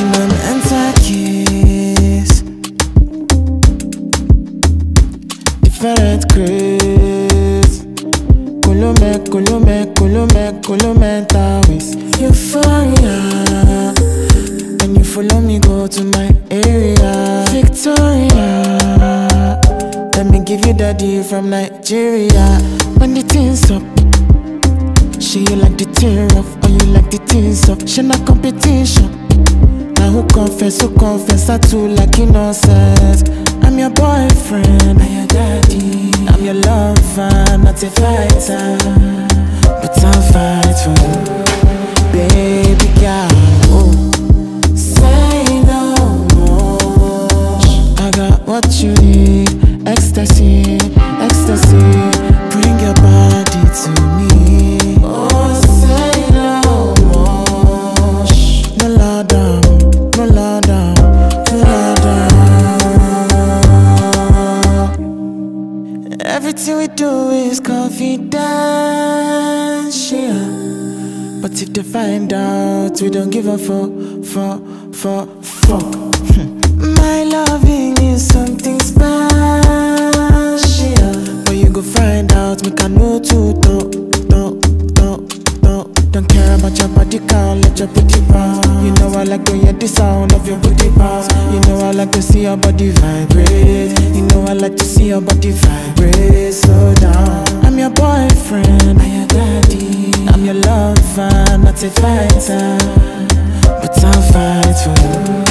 I'm anti-kiss. Different grace. Kulume, tawis. Euphoria. And you follow me, go to my area. Victoria. Let me give you daddy from Nigeria. When the things up, she you like the tear off, or you like the things up. She not competition. Now who confess, I too like innocence. I'm your boyfriend, I'm your daddy. I'm your lover, not a fighter, but I'll fight for you, baby girl. Oh, say no more. I got what you need, ecstasy, ecstasy. Bring your body to me. Oh, say no more. No lie down, no lie down, no lie down. Everything we do is confidential, but if they find out, we don't give a fuck. My loving is something special, but you go find out, we can know too. Don't care about your body count, let your booty bounce. You know I like to hear the sound of your booty bounce. You know I like to see your body vibrate. You know I like to see your body vibrate. Slow down. I'm your boyfriend, I'm your daddy. I'm your lover, not a fighter, but I'll fight for you.